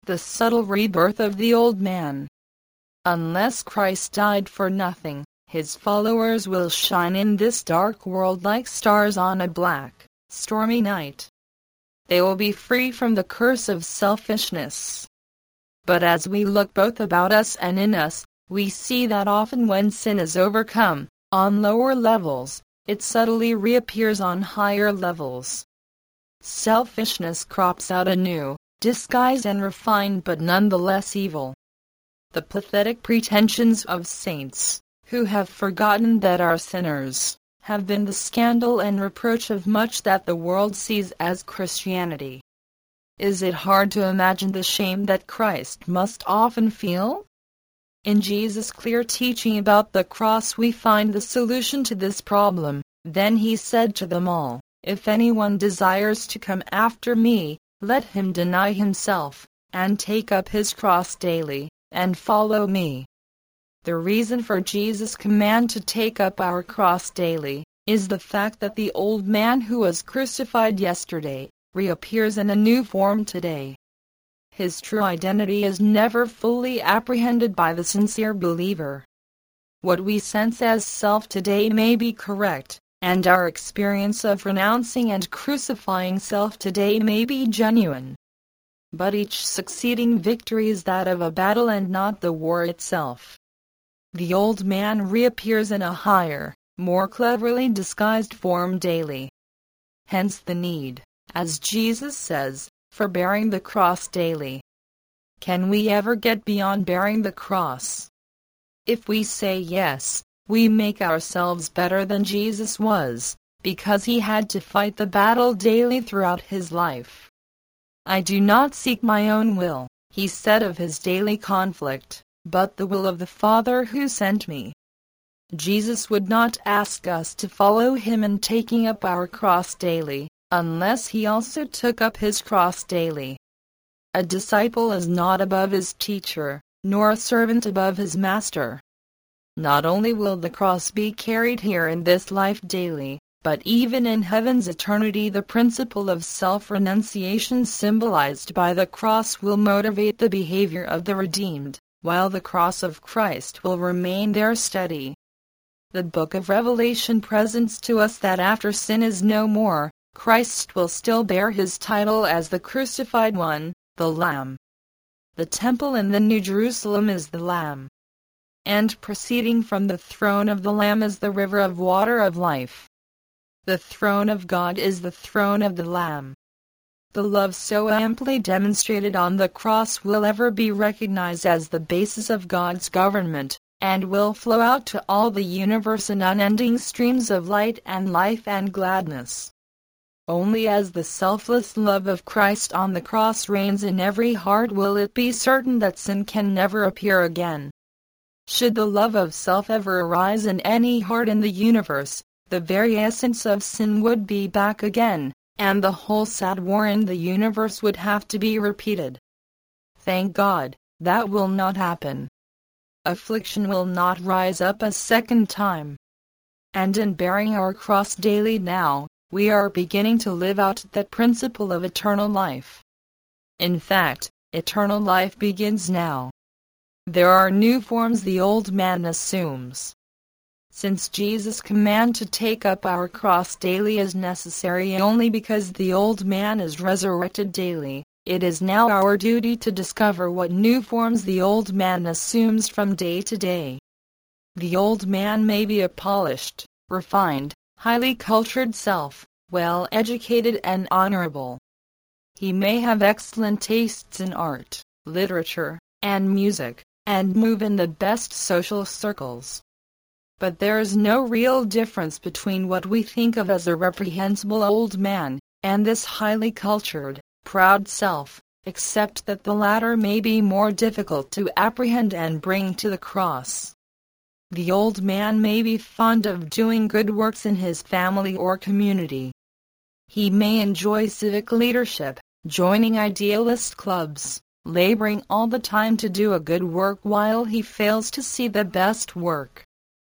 the subtle rebirth of the old man. Unless Christ died for nothing, his followers will shine in this dark world like stars on a black, stormy night. They will be free from the curse of selfishness. But as we look both about us and in us, we see that often when sin is overcome, on lower levels, it subtly reappears on higher levels. Selfishness crops out anew, disguised and refined but nonetheless evil. The pathetic pretensions of saints, who have forgotten that are sinners, have been the scandal and reproach of much that the world sees as Christianity. Is it hard to imagine the shame that Christ must often feel? In Jesus' clear teaching about the cross we find the solution to this problem. Then he said to them all, "If anyone desires to come after me, let him deny himself, and take up his cross daily, and follow me." The reason for Jesus' command to take up our cross daily is the fact that the old man who was crucified yesterday reappears in a new form today. His true identity is never fully apprehended by the sincere believer. What we sense as self today may be correct, and our experience of renouncing and crucifying self today may be genuine. But each succeeding victory is that of a battle and not the war itself. The old man reappears in a higher, more cleverly disguised form daily. Hence the need, as Jesus says, for bearing the cross daily. Can we ever get beyond bearing the cross? If we say yes, we make ourselves better than Jesus was, because he had to fight the battle daily throughout his life. "I do not seek my own will," he said of his daily conflict, "but the will of the Father who sent me." Jesus would not ask us to follow him in taking up our cross daily, unless he also took up his cross daily. A disciple is not above his teacher, nor a servant above his master. Not only will the cross be carried here in this life daily, but even in heaven's eternity the principle of self-renunciation symbolized by the cross will motivate the behavior of the redeemed, while the cross of Christ will remain there steady. The book of Revelation presents to us that after sin is no more, Christ will still bear his title as the crucified one, the Lamb. The temple in the New Jerusalem is the Lamb. And proceeding from the throne of the Lamb is the river of water of life. The throne of God is the throne of the Lamb. The love so amply demonstrated on the cross will ever be recognized as the basis of God's government, and will flow out to all the universe in unending streams of light and life and gladness. Only as the selfless love of Christ on the cross reigns in every heart will it be certain that sin can never appear again. Should the love of self ever arise in any heart in the universe, the very essence of sin would be back again, and the whole sad war in the universe would have to be repeated. Thank God, that will not happen. Affliction will not rise up a second time. And in bearing our cross daily now, we are beginning to live out that principle of eternal life. In fact, eternal life begins now. There are new forms the old man assumes. Since Jesus' command to take up our cross daily is necessary only because the old man is resurrected daily, it is now our duty to discover what new forms the old man assumes from day to day. The old man may be a polished, refined, highly cultured self, well educated and honorable. He may have excellent tastes in art, literature, and music, and move in the best social circles. But there is no real difference between what we think of as a reprehensible old man, and this highly cultured, proud self, except that the latter may be more difficult to apprehend and bring to the cross. The old man may be fond of doing good works in his family or community. He may enjoy civic leadership, joining idealist clubs, laboring all the time to do a good work while he fails to see the best work.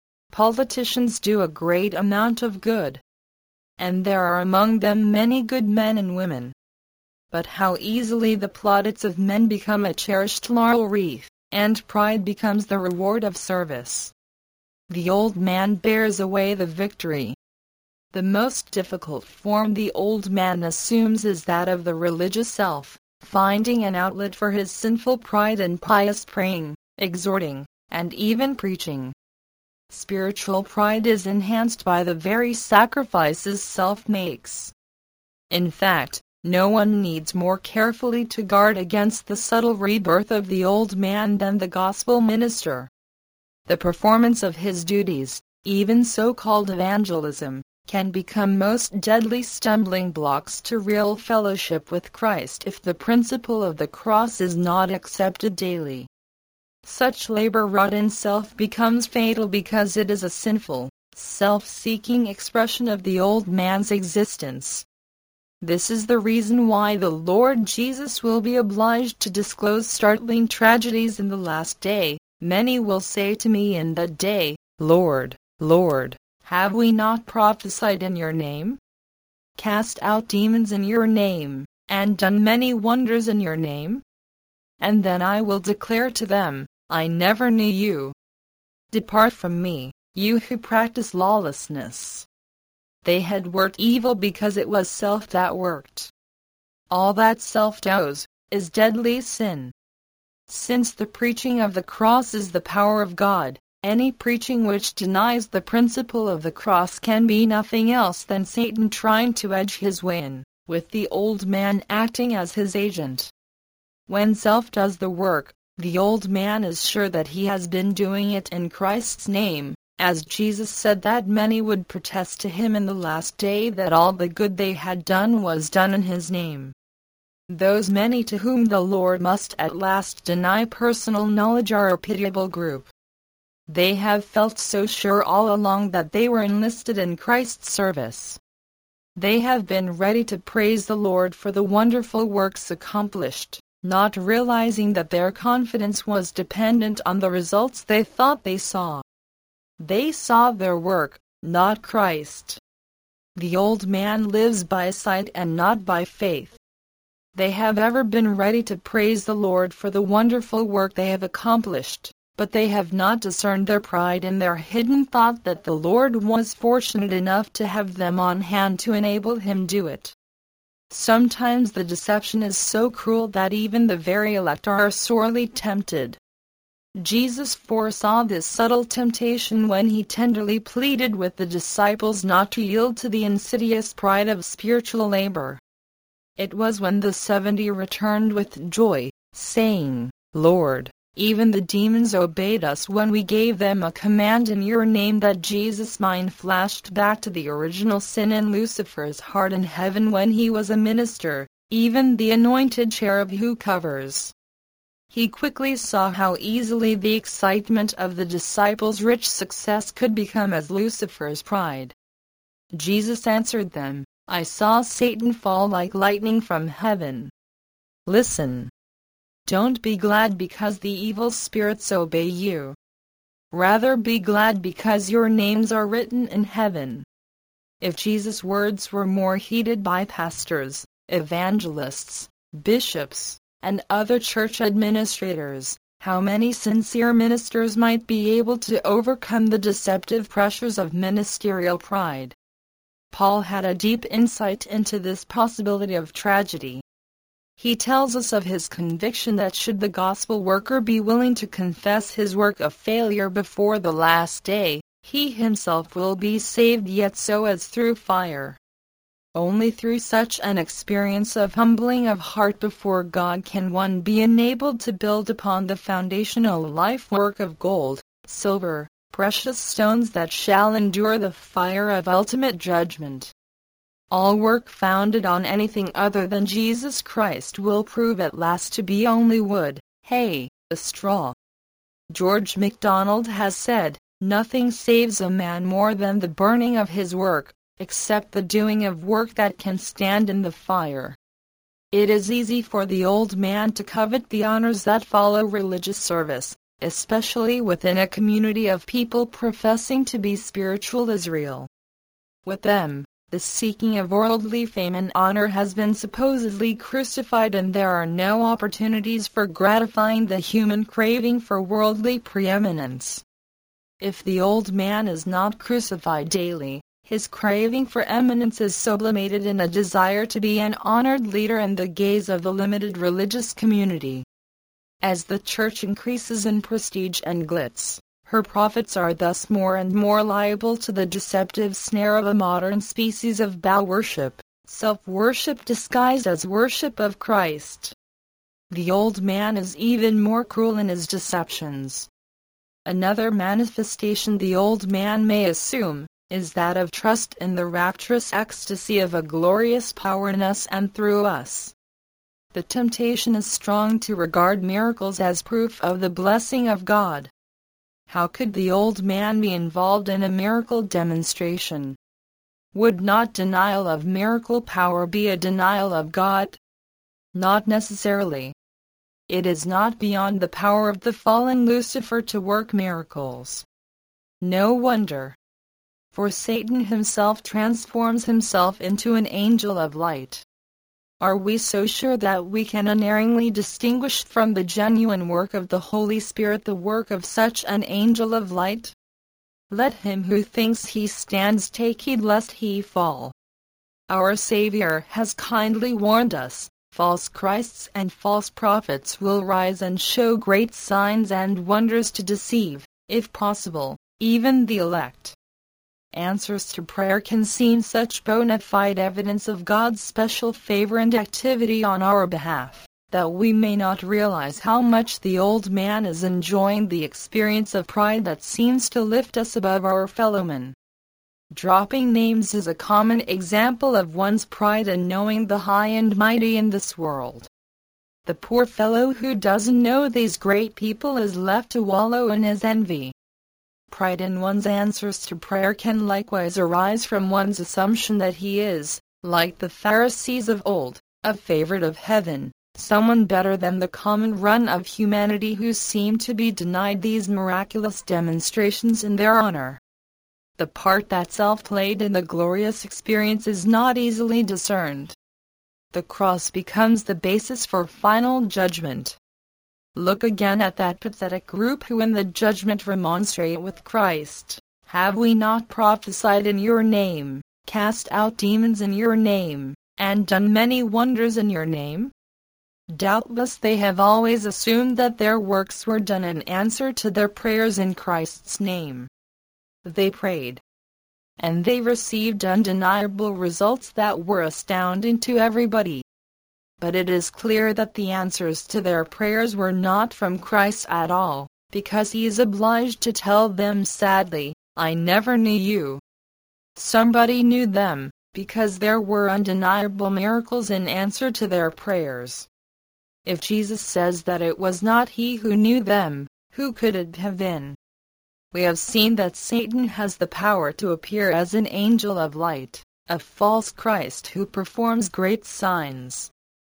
Politicians do a great amount of good, and there are among them many good men and women. But how easily the plaudits of men become a cherished laurel wreath, and pride becomes the reward of service. The old man bears away the victory. The most difficult form the old man assumes is that of the religious self, finding an outlet for his sinful pride in pious praying, exhorting, and even preaching. Spiritual pride is enhanced by the very sacrifices self makes. In fact, no one needs more carefully to guard against the subtle rebirth of the old man than the gospel minister. The performance of his duties, even so-called evangelism, can become most deadly stumbling blocks to real fellowship with Christ if the principle of the cross is not accepted daily. Such labor wrought in self becomes fatal because it is a sinful, self-seeking expression of the old man's existence. This is the reason why the Lord Jesus will be obliged to disclose startling tragedies in the last day. Many will say to me in that day, Lord, Lord, have we not prophesied in your name? Cast out demons in your name, and done many wonders in your name? And then I will declare to them, I never knew you. Depart from me, you who practice lawlessness. They had worked evil because it was self that worked. All that self does is deadly sin. Since the preaching of the cross is the power of God, any preaching which denies the principle of the cross can be nothing else than Satan trying to edge his way in, with the old man acting as his agent. When self does the work, the old man is sure that he has been doing it in Christ's name, as Jesus said that many would protest to him in the last day that all the good they had done was done in his name. Those many to whom the Lord must at last deny personal knowledge are a pitiable group. They have felt so sure all along that they were enlisted in Christ's service. They have been ready to praise the Lord for the wonderful works accomplished, not realizing that their confidence was dependent on the results they thought they saw. They saw their work, not Christ. The old man lives by sight and not by faith. They have ever been ready to praise the Lord for the wonderful work they have accomplished, but they have not discerned their pride in their hidden thought that the Lord was fortunate enough to have them on hand to enable him do it. Sometimes the deception is so cruel that even the very elect are sorely tempted. Jesus foresaw this subtle temptation when he tenderly pleaded with the disciples not to yield to the insidious pride of spiritual labor. It was when the 70 returned with joy, saying, Lord, even the demons obeyed us when we gave them a command in your name, that Jesus' mind flashed back to the original sin in Lucifer's heart in heaven when he was a minister, even the anointed cherub who covers. He quickly saw how easily the excitement of the disciples' rich success could become as Lucifer's pride. Jesus answered them, I saw Satan fall like lightning from heaven. Listen. Don't be glad because the evil spirits obey you. Rather be glad because your names are written in heaven. If Jesus' words were more heeded by pastors, evangelists, bishops, and other church administrators, how many sincere ministers might be able to overcome the deceptive pressures of ministerial pride? Paul had a deep insight into this possibility of tragedy. He tells us of his conviction that should the gospel worker be willing to confess his work a failure before the last day, he himself will be saved, yet so as through fire. Only through such an experience of humbling of heart before God can one be enabled to build upon the foundational life work of gold, silver, precious stones that shall endure the fire of ultimate judgment. All work founded on anything other than Jesus Christ will prove at last to be only wood, hay, straw. George MacDonald has said, nothing saves a man more than the burning of his work, except the doing of work that can stand in the fire. It is easy for the old man to covet the honors that follow religious service, especially within a community of people professing to be spiritual Israel. With them, The seeking of worldly fame and honor has been supposedly crucified, and there are no opportunities for gratifying the human craving for worldly preeminence. If the old man is not crucified daily, his craving for eminence is sublimated in a desire to be an honored leader in the gaze of the limited religious community. As the church increases in prestige and glitz, her prophets are thus more and more liable to the deceptive snare of a modern species of Baal worship, self-worship disguised as worship of Christ. The old man is even more cruel in his deceptions. Another manifestation the old man may assume is that of trust in the rapturous ecstasy of a glorious power in us and through us. The temptation is strong to regard miracles as proof of the blessing of God. How could the old man be involved in a miracle demonstration? Would not denial of miracle power be a denial of God? Not necessarily. It is not beyond the power of the fallen Lucifer to work miracles. No wonder. For Satan himself transforms himself into an angel of light. Are we so sure that we can unerringly distinguish from the genuine work of the Holy Spirit the work of such an angel of light? Let him who thinks he stands take heed lest he fall. Our Savior has kindly warned us, false Christs and false prophets will rise and show great signs and wonders to deceive, if possible, even the elect. Answers to prayer can seem such bona fide evidence of God's special favor and activity on our behalf, that we may not realize how much the old man is enjoying the experience of pride that seems to lift us above our fellowmen. Dropping names is a common example of one's pride in knowing the high and mighty in this world. The poor fellow who doesn't know these great people is left to wallow in his envy. Pride in one's answers to prayer can likewise arise from one's assumption that he is, like the Pharisees of old, a favorite of heaven, someone better than the common run of humanity who seem to be denied these miraculous demonstrations in their honor. The part that self played in the glorious experience is not easily discerned. The cross becomes the basis for final judgment. Look again at that pathetic group who in the judgment remonstrate with Christ. Have we not prophesied in your name, cast out demons in your name, and done many wonders in your name? Doubtless they have always assumed that their works were done in answer to their prayers in Christ's name. They prayed, and they received undeniable results that were astounding to everybody. But it is clear that the answers to their prayers were not from Christ at all, because he is obliged to tell them sadly, I never knew you. Somebody knew them, because there were undeniable miracles in answer to their prayers. If Jesus says that it was not he who knew them, who could it have been? We have seen that Satan has the power to appear as an angel of light, a false Christ who performs great signs.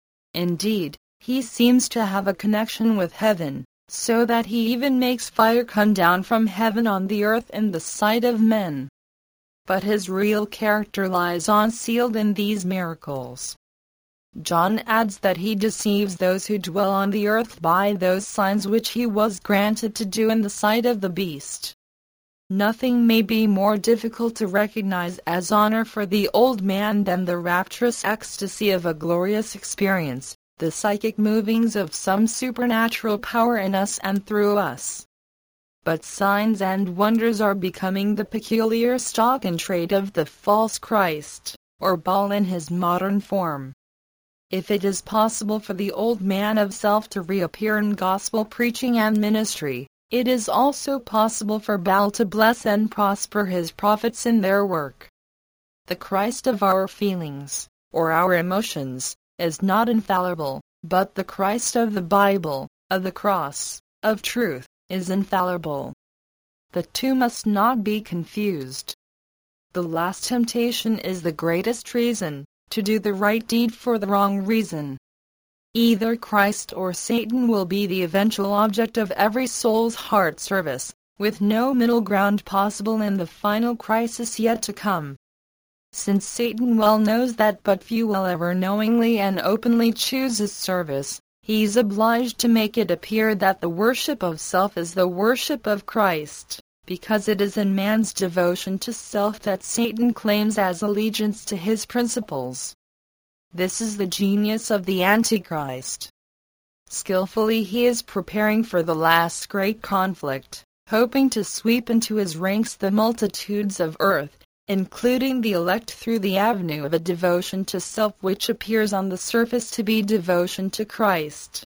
Indeed, he seems to have a connection with heaven, so that he even makes fire come down from heaven on the earth in the sight of men. But his real character lies unsealed in these miracles. John adds that he deceives those who dwell on the earth by those signs which he was granted to do in the sight of the beast. Nothing may be more difficult to recognize as honor for the old man than the rapturous ecstasy of a glorious experience, the psychic movings of some supernatural power in us and through us. But signs and wonders are becoming the peculiar stock in trade of the false Christ, or Baal in his modern form. If it is possible for the old man of self to reappear in gospel preaching and ministry, it is also possible for Baal to bless and prosper his prophets in their work. The Christ of our feelings, or our emotions, is not infallible, but the Christ of the Bible, of the cross, of truth, is infallible. The two must not be confused. The last temptation is the greatest treason, to do the right deed for the wrong reason. Either Christ or Satan will be the eventual object of every soul's heart service, with no middle ground possible in the final crisis yet to come. Since Satan well knows that but few will ever knowingly and openly choose his service, he is obliged to make it appear that the worship of self is the worship of Christ, because it is in man's devotion to self that Satan claims as allegiance to his principles. This is the genius of the Antichrist. Skillfully he is preparing for the last great conflict, hoping to sweep into his ranks the multitudes of earth, including the elect, through the avenue of a devotion to self which appears on the surface to be devotion to Christ.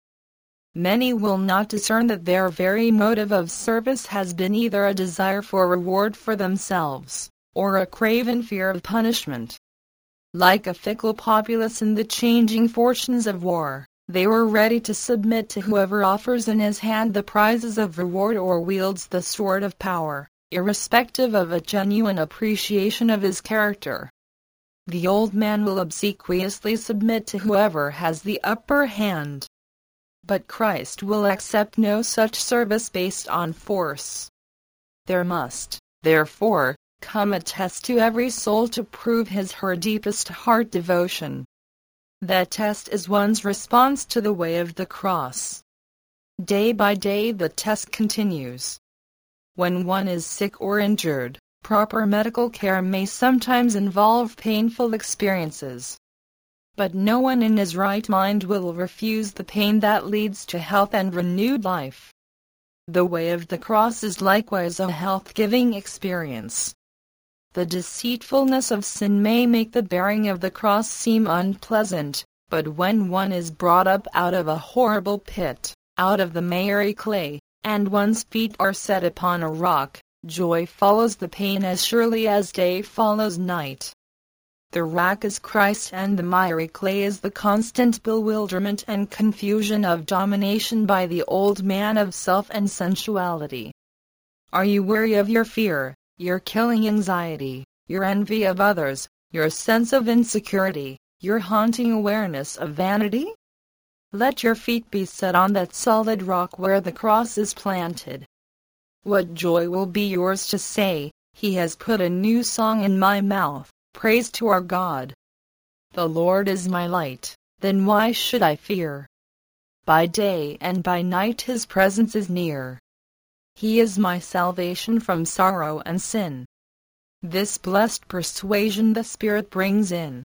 Many will not discern that their very motive of service has been either a desire for reward for themselves, or a craven fear of punishment. Like a fickle populace in the changing fortunes of war, they were ready to submit to whoever offers in his hand the prizes of reward or wields the sword of power, irrespective of a genuine appreciation of his character. The old man will obsequiously submit to whoever has the upper hand. But Christ will accept no such service based on force. There must, therefore, come a test to every soul to prove his/her deepest heart devotion. That test is one's response to the way of the cross. Day by day the test continues. When one is sick or injured, proper medical care may sometimes involve painful experiences. But no one in his right mind will refuse the pain that leads to health and renewed life. The way of the cross is likewise a health-giving experience. The deceitfulness of sin may make the bearing of the cross seem unpleasant, but when one is brought up out of a horrible pit, out of the miry clay, and one's feet are set upon a rock, joy follows the pain as surely as day follows night. The rock is Christ and the miry clay is the constant bewilderment and confusion of domination by the old man of self and sensuality. Are you weary of your fear, your killing anxiety, your envy of others, your sense of insecurity, your haunting awareness of vanity? Let your feet be set on that solid rock where the cross is planted. What joy will be yours to say, "He has put a new song in my mouth, praise to our God. The Lord is my light, then why should I fear? By day and by night his presence is near. He is my salvation from sorrow and sin." This blessed persuasion the Spirit brings in.